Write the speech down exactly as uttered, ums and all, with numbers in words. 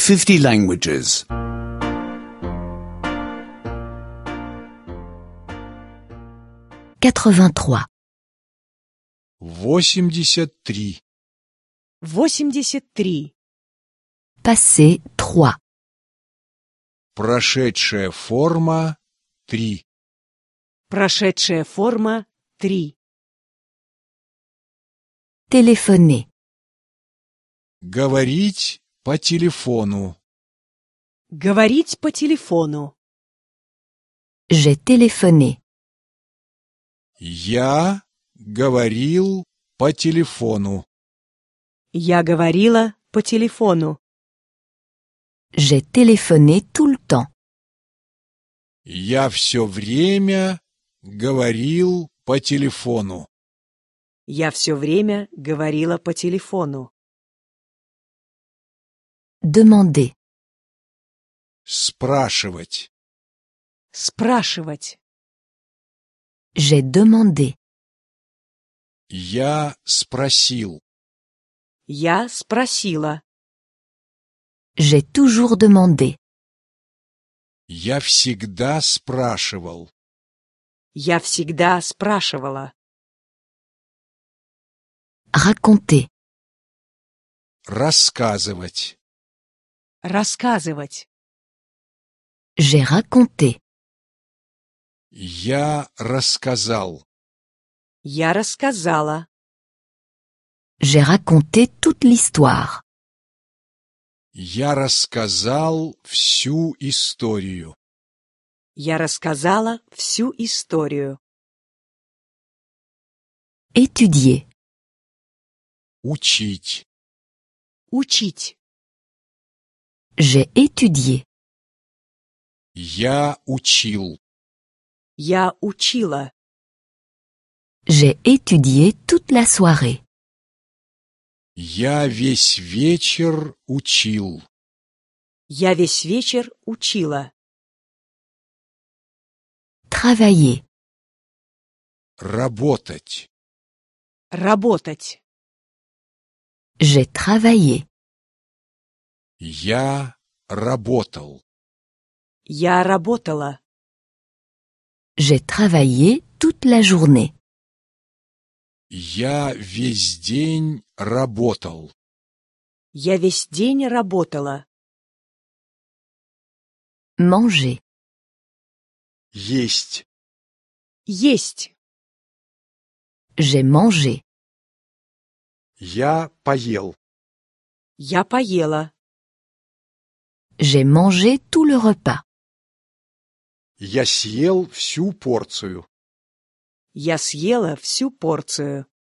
fifty languages. quatre-vingt-trois. восемьдесят три. восемьдесят три. Passé trois. Прошедшая форма три. Прошедшая форма три. Téléphoner. Говорить по телефону. Говорить по телефону. J'ai téléphoné. Я говорил по телефону. Я говорила по телефону. J'ai téléphoné tout le temps. Я все время говорил по телефону. Я все время говорила по телефону. Demander. Спрашивать. Спрашивать. J'ai demandé. Я спросил. Я спросила. J'ai toujours demandé. Я всегда спрашивал. Я всегда спрашивала. Raconter. Рассказывать. Рассказывать. J'ai raconté. Я рассказал. Я рассказала. J'ai raconté toute l'histoire. Я рассказал всю историю. Я рассказала всю историю. Étudier. Учить. Учить. J'ai étudié. Я учил. Я учила. J'ai étudié toute la soirée. Я весь вечер учил. Я весь вечер учила. Travailler. Работать. Работать. J'ai travaillé. Я работал. Я работала. J'ai travaillé toute la journée. Я весь день работал. Я весь день работала. Manger. Есть. Есть. J'ai mangé. Я поел. Я поела. J'ai mangé tout le repas. Я съел всю порцию. Я съела всю порцию.